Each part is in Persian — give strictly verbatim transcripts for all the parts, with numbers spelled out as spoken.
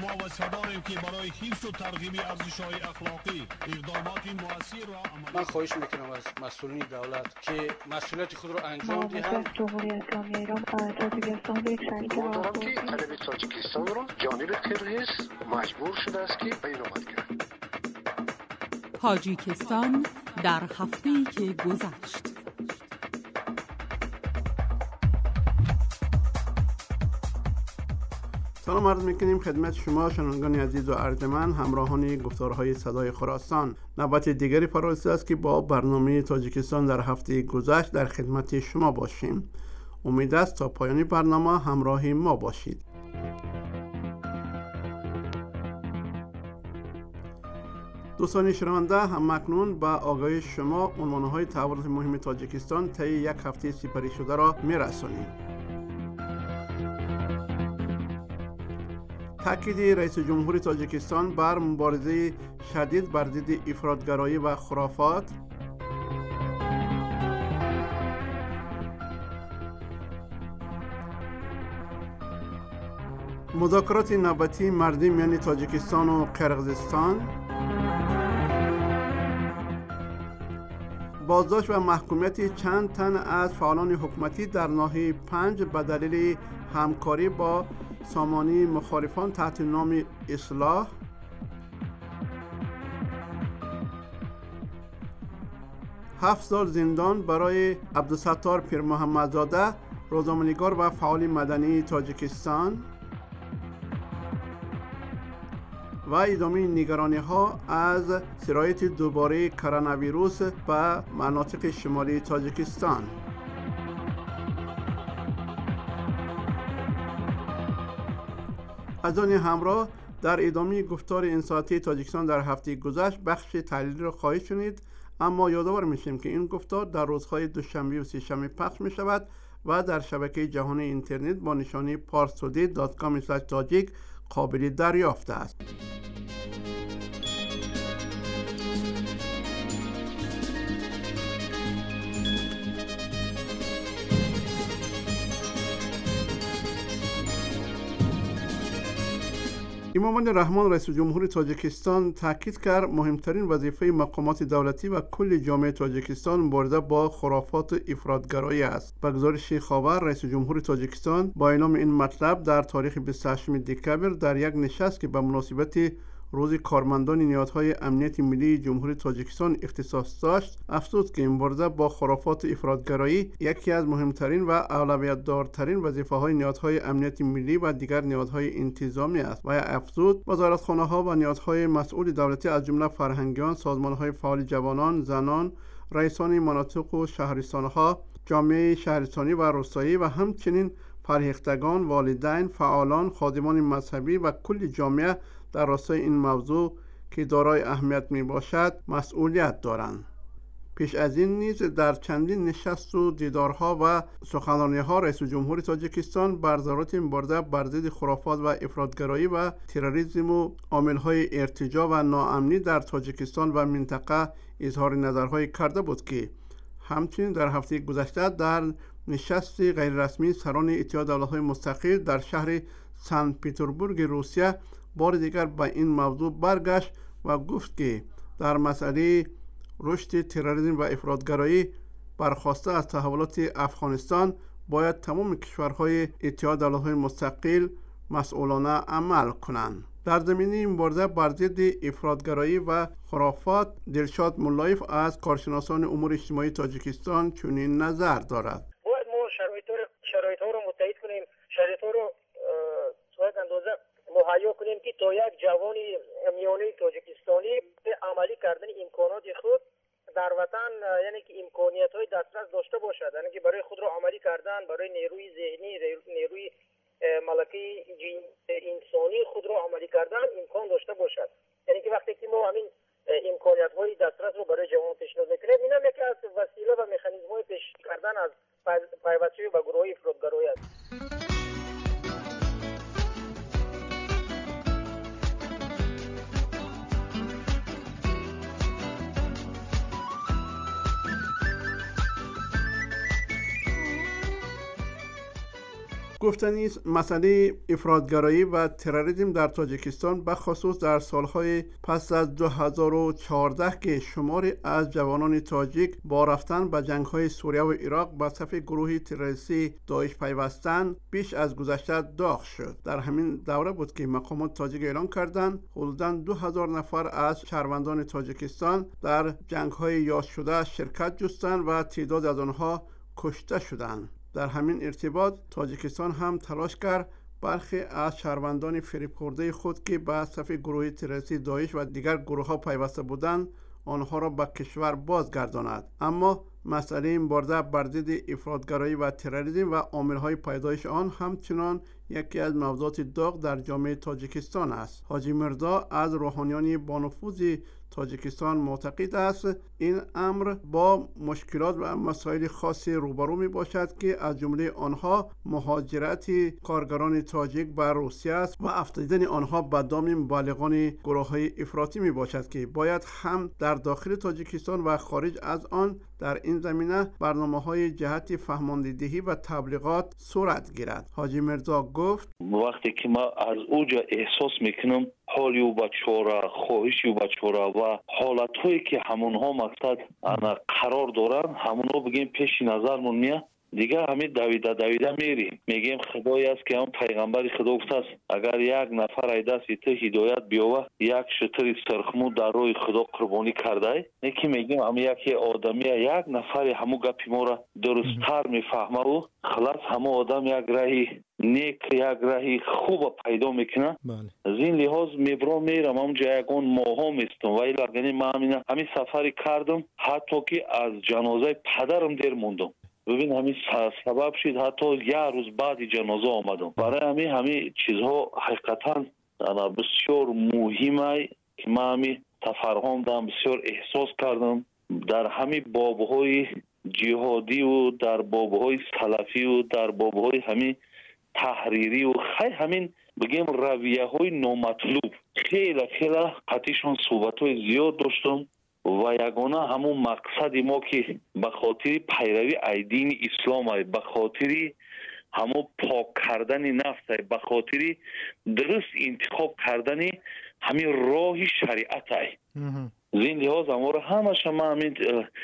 شما و صدایی که برای حفظ و ترغیب ارزش‌های اخلاقی اقدامات مؤثر را عملی. من خواهش میکنم از مسئولین دولت که مسئولیت خود را انجام دهند. جمهوری اسلامی ایران تاجیکستان یک شریک دارم که عرب تاجیکستان را جانب قرقیز مجبور شده است که بین‌آمد کرد. تاجیکستان در هفته‌ای که گذشت. سلام عرض میکنیم خدمت شما شنوندگان عزیز و ارجمند همراهان گفتارهای صدای خراسان. نوبت دیگری فرا رسیده است که با برنامه تاجیکستان در هفته گذشت در خدمت شما باشیم. امید است تا پایان برنامه همراه ما باشید. دوستان شنونده، هم اکنون با آگاهی شما عنوانهای تحولات مهم تاجیکستان طی یک هفته سپری شده را میرسانیم. تاکید رئیس جمهور تاجیکستان بر مبارزه شدید بر ضد افراطگرایی و خرافات. مذاکرات نوبتی مردی میان تاجیکستان و قرقیزستان. بازداشت و محکومیت چند تن از فعالان حکومتی در ناحیه پنج به دلیل همکاری با سامانه مخالفان تحت نام اصلاح. هفت سال زندان برای عبدالستار پیرمحمدزاده، روزنامه‌نگار و فعال مدنی تاجیکستان. و ادامه نگرانی ها از سرایت دوباره کرونا ویروس به مناطق شمالی تاجیکستان. از آن همراه در ادامه گفتار این ساعتی تاجیکستان در هفته گذشت بخش تحلیلی را خواهید شنید، اما یادآور میشیم که این گفتار در روزهای دوشنبه و سه‌شنبه پخش می شود و در شبکه جهانی اینترنت با نشانی پارستودی دات کام اسلش تاجیک قابل دریافت است. امامالله رحمان رئیس جمهور تاجیکستان تاکید کرد مهمترین وظیفه مقامات دولتی و کل جامعه تاجیکستان مبارزه با خرافات افراطگرایی است. به گزارش خاور رئیس جمهور تاجیکستان با اعلام این مطلب در تاریخ بیست و هشتم دکبر در یک نشست که به مناسبت روز کارمندان نهادهای امنیت ملی جمهوری تاجیکستان اختصاص داشت، افزود که مبارزه با خرافات افراطگرایی یکی از مهمترین و اولویت دارترین وظیفه‌های نهادهای امنیت ملی و دیگر نهادهای انتظامی است و افزود وزارتخانه‌ها و نهادهای مسئول دولتی از جمله فرهنگیان، سازمان‌های فعال جوانان، زنان، رئیسان مناطق و شهرستان‌ها، جامعه شهرستانی و روستایی و همچنین فرهیختگان، والدین، فعالان، خادمان مذهبی و کل جامعه در راستای این موضوع که دارای اهمیت می باشد مسئولیت دارند. پیش از این نیز در چندین نشست و دیدارها و سخنرانی‌ها رئیس جمهور تاجیکستان بر ضرورت مبارزه بر ضد خرافات و افراطگرایی و تروریسم و عامل‌های ارتجاع و ناامنی در تاجیکستان و منطقه اظهار نظرهای کرده بود که همچنین در هفته گذشته در نشست غیررسمی سران اتحاد دولت‌های مستقل در شهر سن پترزبورگ روسیه بار دیگر به این موضوع برگشت و گفت که در مسئله رشد تروریسم و افراطگرایی برخواسته از تحولات افغانستان باید تمام کشورهای اتحاد دولت‌های مستقل مسئولانه عمل کنند. در زمینه مبارزه بر ضد افراطگرایی و خرافات دلشاد ملایف از کارشناسان امور اجتماعی تاجیکستان چنین نظر دارد. باید ما شرایط ها رو متحد کنیم، شرایط ها رو تا یک اندازه مهیا کنیم که تا یک جوان میانه تاجیکستانی به عملی کردن امکانات خود در وطن، یعنی که امکانیت های دسترس داشته باشد، یعنی که برای خود را عملی کردن، برای نیروی ذهنی، نیروی ملکه انسانی خود را عملی کردن امکان داشته باشد. یعنی که وقتی که ما همین امکانیت های دسترس رو برای جوان پیشنهاد میکنیم، این هم یکی از وسیله و مکانیزم های پیش کردن از پیوستی به گروه های افراطگرایی است. گفتنی است مسئله افراطگرایی و تروریسم در تاجیکستان بخصوص در سالهای پس از دو هزار و چهارده که شماری از جوانان تاجیک با رفتن به جنگ‌های سوریه و عراق به صف گروه تروریستی داعش پیوستند بیش از گذشته داغ شد. در همین دوره بود که مقامات تاجیک اعلان کردند حدوداً دو هزار نفر از شهروندان تاجیکستان در جنگ‌های یاد شده شرکت جستند و تعداد از آنها کشته شدند. در همین ارتباط تاجیکستان هم تلاش کرد برخی از شهروندان فریب خورده خود که به صف گروه تروریستی داعش و دیگر گروه‌ها پیوسته بودند آنها را به کشور بازگرداند. اما مسئله این بارده بر ضد افراطگرایی و تروریسم و عامل‌های پیدایش آن همچنان یکی از موضوعات داغ در جامعه تاجیکستان است. حاجی مرزا از روحانیان با نفوذ تاجیکستان معتقد است این امر با مشکلات و مسائل خاصی روبرو می باشد که از جمله آنها مهاجرت کارگران تاجیک به روسیه است و افتادن آنها به دام مبلغان گروه‌های افراطی می باشد که باید هم در داخل تاجیکستان و خارج از آن در این زمینه برنامه‌های جهت فهماندهی و تبلیغات صورت گیرد. حاجی مرزا گفت وقتی که ما از اوجا احساس میکنم حالی و بچورا خواهشی و بچورا و حالتهایی که همونها مقصد انا قرار دارن همونها بگیم پیش نظرمون میاد دیگه همین دویده دویده میریم میگیم خدایی است که هم پیغمبر خدا گفته است اگر یک نفر ایدست تو هدایت بیاوه یک شتر سرخمو در روی خدا قربانی کرده یکی میگیم هم یکی آدمی یک نفر همو گپی ما را درستتر میفهمه و خلاص همو آدم یک راهی نیک یک راهی خوب پیدا میکنه. از این لحاظ میبرم میرم همونجا یکون ماها میستم و ایلگنی من همین همین سفری کردم حتی که از جنازه پدرم دیر موندم. ببین همین سبب شد حتی یک روز بعد جنازه آمدم. برای همین همین چیزها حقیقتا بسیار مهمه که من همین تفرهم دارم بسیار احساس کردم در همین بابهای جهادی و در بابهای سلفی و در بابهای همین تحریری و خیلی همین بگیم رویه های نامطلوب خیلی خیلی قطعشان صحبت های زیاد داشتم و یگانه همون مقصد ما که به خاطر پیروی دین اسلام های به خاطر همون پاک کردن نفس های به خاطر درست انتخاب کردن همین راه شریعت های زین لحاظ امور همش ما همین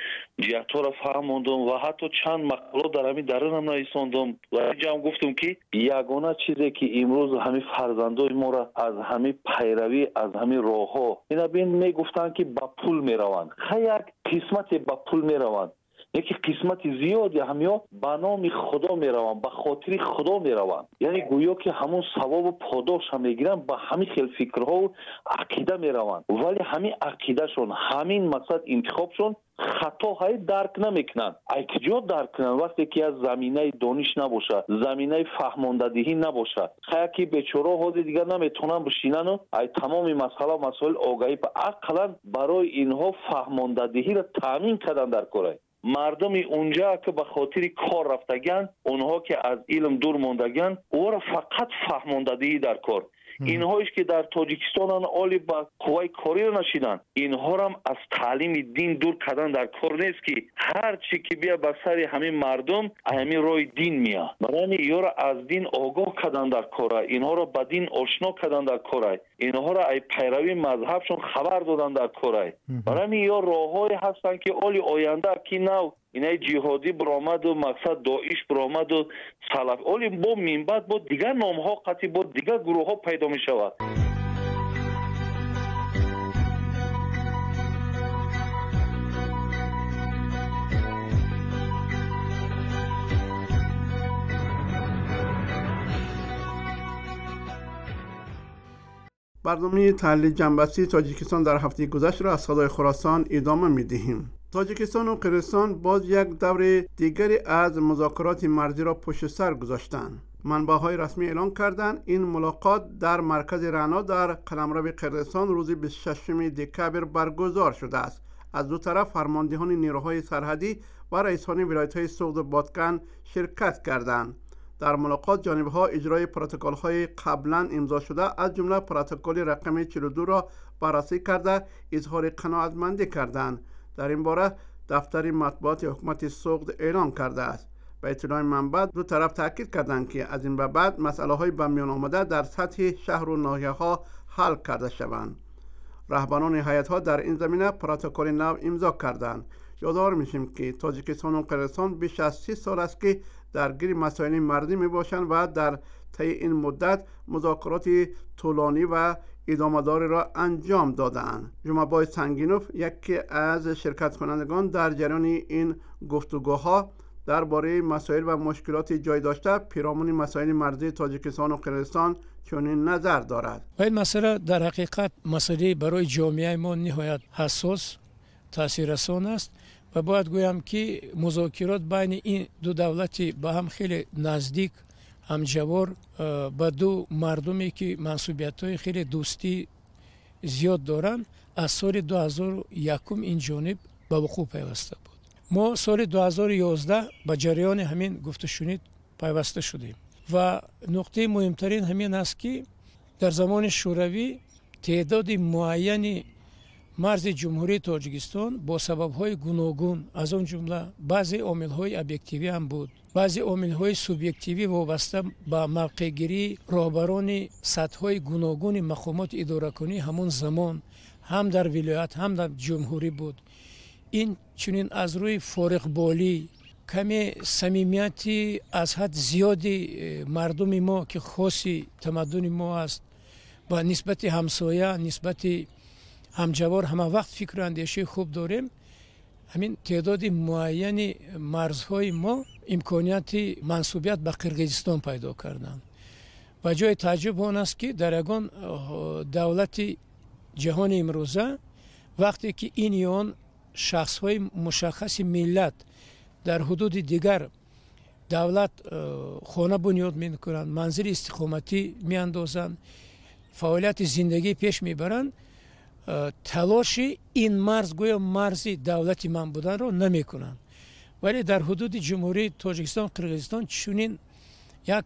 جهت را فهموندم و حتی چند مقاله در همین درون هم نویساندم و جام گفتم که یگانه چیزی که امروز همین فرزندای ما را از همین پیروی از همین راه ها اینا بین میگفتن که با پول میروند خیلی یک قسمت با پول میروند یکی قسمت زیادی همیا به نام خدا میروند به خاطر خدا میروند یعنی گویا که همون ثواب و پاداش هم میگیرن با همین خیل فکرها و عقیده میروند ولی همین عقیدهشون همین مقصد انتخابشون خطا های درک نمیکنن. ای کجا درک کنن وقتی که از زمینه دانش نباشه زمینه فهماندهی نباشه خیلی که بیچاره ها دیگه نمیتونن بشینن و ای تمام مسئله مسائل آگاهی به عقلا برای اینها فهماندهی را تامین کردن در کره مردم اونجا که به خاطر کار رفتگن اونها که از علم دور موندگن او را فقط فهماندهی در کار اینهایش که در تاجیکستان آلی با قوای کاری را نشیدن اینها را از تعلیم دین دور کردن در کار نیست که هر چی که بیا به سر همین مردم همین روی دین میاد برای اینها را از دین آگاه کردن در کار اینها را با دین آشنا کردن در کار اینها را ای پیروی مذهبشون خبر دادن در کار برای اینها راههای هستن که آلی آینده کی نو اینای جهادی برآمد و مقصد داعش برآمد و سلف اولی با منبعد با دیگر نام ها قطعی با دیگر گروه ها پیدا می شود. برنامه تحلیل جنبستی تاجیکستان در هفته گذشته را از صدای خراسان ادامه می دهیم. تاجیکستان و قرقیزستان باز یک دور دیگری از مذاکرات مرزی را پشت سر گذاشتند. منبع‌های رسمی اعلان کردند این ملاقات در مرکز رعنا در قلمرو قرقیزستان روز بیست و ششم دکبر برگزار شده است. از دو طرف فرماندهان نیروهای سرحدی و رئیسان ولایت‌های سوغد و بادکن شرکت کردند. در ملاقات جانب‌ها اجرای پروتکل‌های قبلا امضا شده از جمله پروتکل رقم چهل و دو را بررسی کرده اظهار قناعتمندی کردند. در این باره دفتر مطبوعات حکومت سوغد اعلان کرده است. به اطلاع منبع دو طرف تاکید کردند که از این به بعد مسئله های به میان آمده در سطح شهر و ناحیه ها حل کرده شوند. رهبران هیئت ها در این زمینه پروتکل نو امضا کردند. یادآور میشیم که تاجیکستان و قرقیزستان بیش از سی سال است که درگیر مسائل مردی می باشند و در طی این مدت مذاکرات طولانی و ادامه‌داری را انجام دادند. جمعه‌بای سنگینوف یکی از شرکت کنندگان در جریان این گفتگوها درباره مسائل و مشکلات جای داشته پیرامون مسائل مرزی تاجیکستان و قرقیزستان چنین نظر دارد. این مسئله در حقیقت مسئله برای جامعه ما نهایت حساس تاثیررسان است و باید گویم که مذاکرات بین این دو دولتی با هم خیلی نزدیک همجوار با دو مردمی که منصوبیت‌های خیلی دوستی زیاد دارند از سال دو هزار و یک این جانب به وقوع پیوسته بود. ما سال دو هزار و یازده با جریان همین گفته شنید پیوسته شدیم و نقطه مهمترین همین است که در زمان شوروی تعداد معینی مرز جمهوری تاجیکستان با سبب‌های گوناگون از آن جمله بعضی عامل‌های ابجکتیوی هم بود، بعضی عامل‌های سوبژکتیوی وابسته به موقع‌گیری رهبران سطح‌های گوناگون مقامات اداره‌کنی همون زمان هم در ولایت هم در جمهوری بود. این چنین از روی فارغبالی کمی صمیمیتی از حد زیادی مردم ما که خاصی تمدن ما است با نسبت همسایه نسبت همجوار همه وقت فکر و اندیشه خوب داریم. همین تعداد معین مرزهای ما امکانیت منصوبیت به قرقیزستان پیدا کردند و جای تعجب آن است که در یگان دولت جهان امروزه وقتی که این یان شخصهای مشخص ملت در حدود دیگر دولت خانه بنیاد می کنند، منزل استقامتی می اندازند، فعالیت زندگی پیش می برند، تلاش این مرز گویا مرزی دولتی من بودن رو نمی کنند. ولی در حدود جمهوری تاجیکستان قرقیزستان چنین یک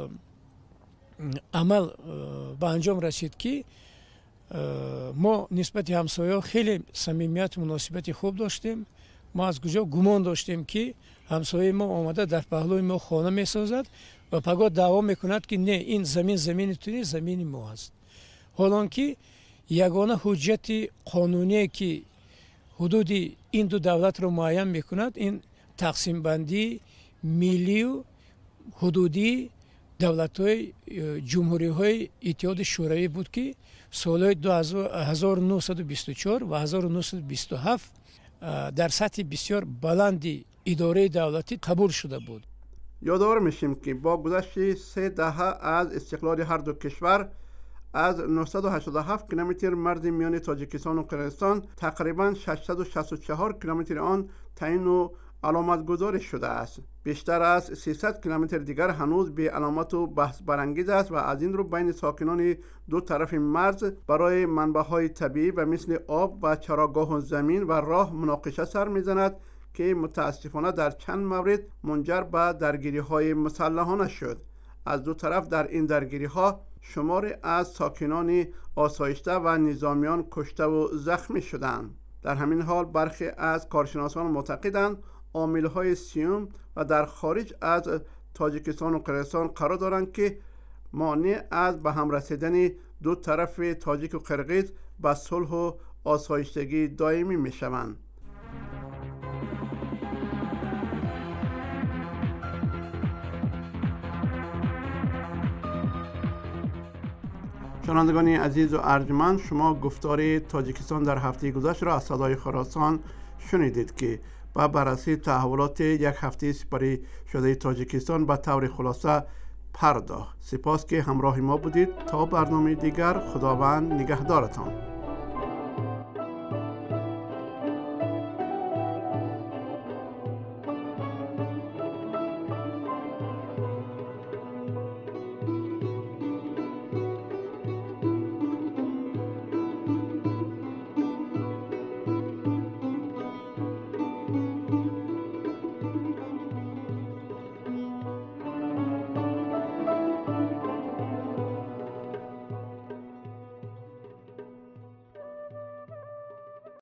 عمل به انجام رسید که ما نسبت همسایه خیلی صمیمیت مناسبت خوب داشتیم. ما از کجا گمان داشتیم که همسایه ما آمده در پهلوی ما خانه می سازد و پگاه دعوا میکند که نه این زمین زمین تونی زمین ما است. حالان که یگانه حجت قانونی که حدود این دو دولت رو معین میکند این تقسیم بندی ملی و حدودی دولت های جمهوری های اتحاد شوروی بود که سالهای هزار و نهصد و بیست و چهار و هزار و نهصد و بیست و هفت در سطح بسیار بلندی اداره دولتی قبول شده بود. یادآور میشیم که با گذشت سه دهه از استقلال هر دو کشور از نهصد و هشتاد و هفت کیلومتر مرز میان تاجیکستان و قرقیزستان تقریباً ششصد و شصت و چهار کیلومتر آن تعیین و علامت گذاری شده است. بیشتر از سیصد کیلومتر دیگر هنوز به علامت و بحث برانگیز است و از این رو بین ساکنان دو طرف مرز برای منبع‌های طبیعی و مثل آب و چراگاه و زمین و راه مناقشه سر می‌زند که متاسفانه در چند مورد منجر به درگیری‌های مسلحانه شد. از دو طرف در این درگیری‌ها شماری از ساکنان آسایشته و نظامیان کشته و زخمی شدند. در همین حال برخی از کارشناسان معتقدند عامل‌های سیوم و در خارج از تاجیکستان و قرقیزستان قرار دارند که مانع از به هم رسیدن دو طرف تاجیک و قرقیز به صلح و آسایشتگی دائمی می‌شوند. شنوندگان عزیز و ارجمند، شما گفتار تاجیکستان در هفته گذشته را از صدای خراسان شنیدید که با بررسی تحولات یک هفته سپری شده تاجیکستان به طور خلاصه پرداخت. سپاس که همراه ما بودید. تا برنامه دیگر، خداوند نگهدارتان.